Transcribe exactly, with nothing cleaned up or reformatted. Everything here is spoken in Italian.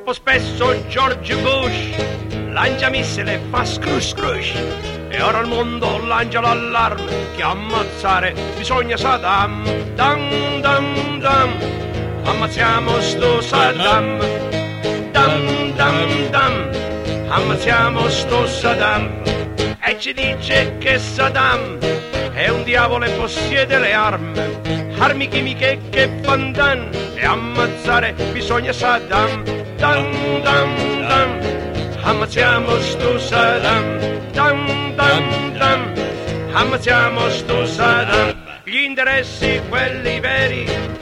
Troppo spesso George Bush lancia missile e fa scrush scrush, e ora il mondo lancia l'allarme che ammazzare bisogna Saddam. Dam dam dam, ammazziamo sto Saddam. Dam dam dam, ammazziamo sto Saddam. E ci dice che Saddam è un diavolo e possiede le armi, armi chimiche che fan danno, e ammazzare bisogna Saddam. Dam dam dam, ammazziamo sto Saddam. Dam dam dam, ammazziamo sto Saddam. Gli interessi, quelli veri,